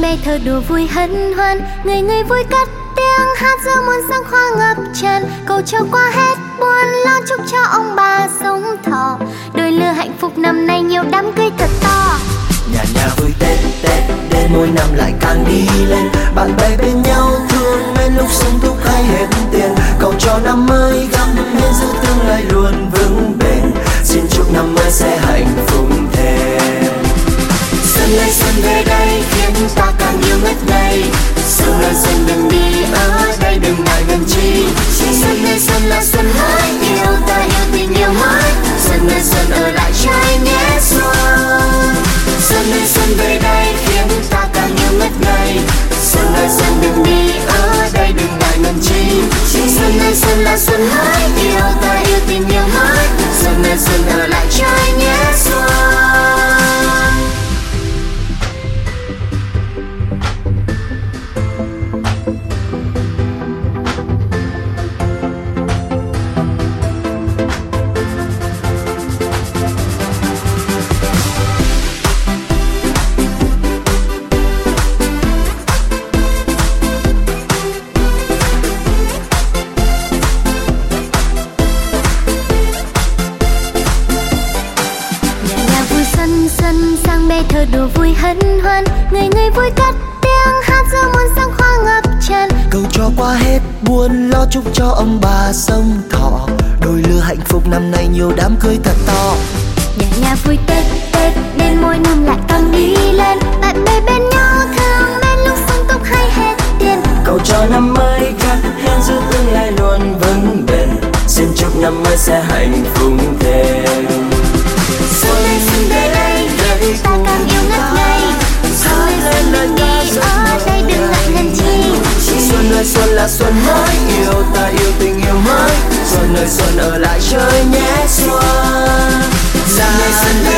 sang bè thơ đùa vui hân hoan, người người vui cất tiếng hát giữa muôn sáng hoa ngập tràn, cầu cho qua hết buồn lo, chúc cho ông bà sống thọ, đôi lứa hạnh phúc năm nay nhiều đám cưới thật to. Nhà nhà vui Tết Tết đến mỗi năm lại càng đi lên, bạn bè bên nhau thương mến lúc sung túc hay hết tiền, cầu cho năm mới gắn nên giữ tương lai luôn vững bền, xin chúc năm mới sẽ hạnh phúc thêm. Xuân ơi xuân về đây khiến ta càng yêu ngất ngây, xuân ơi xuân đừng đi ở đây đừng ngại ngần chi, xuân ơi xuân là xuân mới yêu ta yêu tình yêu mới, xuân ơi xuân ở lại chơi nhé xuân. Xuân ơi xuân về đây khiến ta càng yêu ngất ngây, xuân ơi xuân đừng đi ở đây đừng ngại ngần chi, xuân ơi xuân là xuân mới yêu ta yêu tình yêu mới, xuân ơi xuân ở lại chơi nhé xuân. Sang bè thơ đùa vui hân hoan, người người vui cất tiếng hát giữa muôn sáng hoa ngập tràn, cầu cho qua hết buồn lo, chúc cho ông bà sống thọ, đôi lứa hạnh phúc năm nay nhiều đám cưới thật to. Nhà nhà vui Tết Tết đến mỗi năm lại càng đi lên, bạn bè bên nhau thương mến lúc sung túc hay hết tiền, cầu cho năm mới gắn hẹn giữ tương lai luôn vững bền, xin chúc năm mới sẽ hạnh phúc thêm. Xuân ơi xuân về đây khiến ta càng yêu ngất ngây, xuân ơi xuân đừng đi ở đây đừng ngại ngần chi, xuân ơi xuân là xuân mới yêu ta yêu tình yêu mới, xuân ơi xuân ở lại chơi nhé xuân. Xuân ơi xuân